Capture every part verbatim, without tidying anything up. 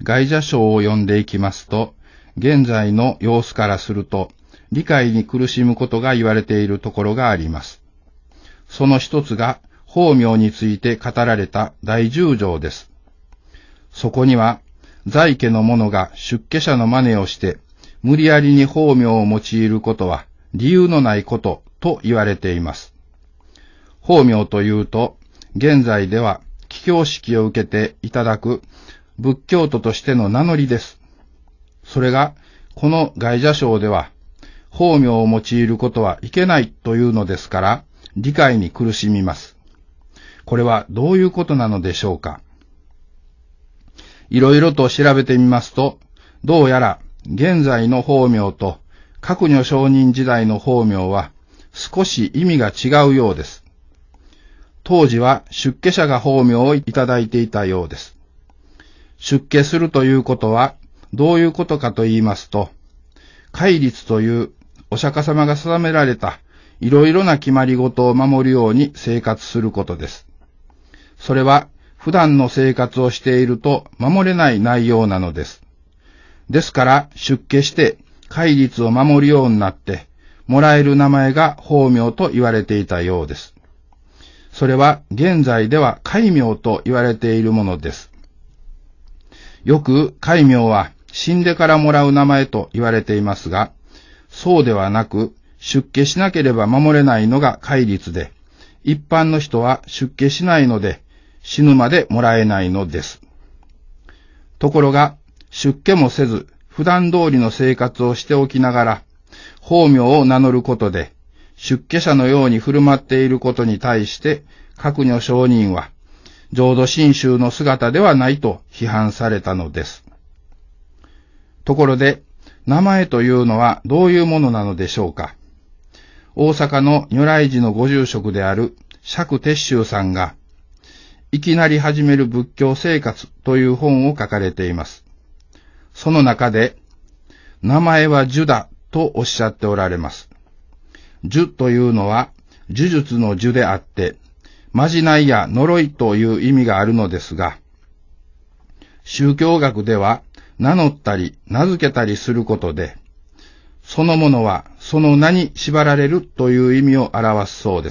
外者章を読んでいきますと、現在の様子からすると、理解に苦しむことが言われているところがあります。その一つが、法名について語られた第十条です。そこには、在家の者が出家者の真似をして、無理やりに法名を用いることは、理由のないことと言われています。法名というと、現在では、帰教式を受けていただく仏教徒としての名乗りです。それが、この外者章では、法名を用いることはいけないというのですから、理解に苦しみます。これはどういうことなのでしょうか。いろいろと調べてみますと、どうやら現在の法名と覚如上人時代の法名は少し意味が違うようです。当時は出家者が法名をいただいていたようです。出家するということはどういうことかと言いますと、戒律というお釈迦様が定められたいろいろな決まり事を守るように生活することです。それは普段の生活をしていると守れない内容なのです。ですから出家して戒律を守るようになってもらえる名前が法名と言われていたようです。それは現在では戒名と言われているものです。よく戒名は死んでからもらう名前と言われていますが、そうではなく出家しなければ守れないのが戒律で、一般の人は出家しないので死ぬまでもらえないのです。ところが出家もせず普段通りの生活をしておきながら法名を名乗ることで出家者のように振る舞っていることに対して覚如上人は浄土真宗の姿ではないと批判されたのです。ところで名前というのはどういうものなのでしょうか。大阪の如来寺のご住職である釈徹宗さんがいきなり始める仏教生活という本を書かれています。その中で、名前は呪だとおっしゃっておられます。呪というのは呪術の呪であって、まじないや呪いという意味があるのですが、宗教学では名乗ったり名付けたりすることで、そのものはその名に縛られるという意味を表すそうです。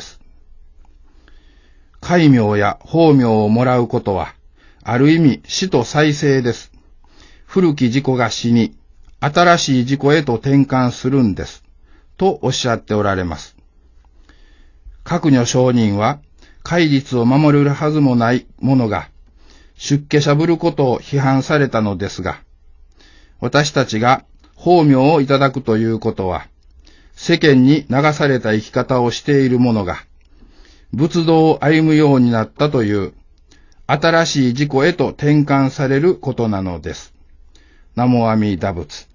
戒名や法名をもらうことは、ある意味死と再生です。古き自己が死に、新しい自己へと転換するんです。とおっしゃっておられます。覚如上人は、戒律を守れるはずもない者が、出家しぶることを批判されたのですが、私たちが法名をいただくということは、世間に流された生き方をしている者が、仏道を歩むようになったという、新しい自己へと転換されることなのです。南無阿弥陀仏。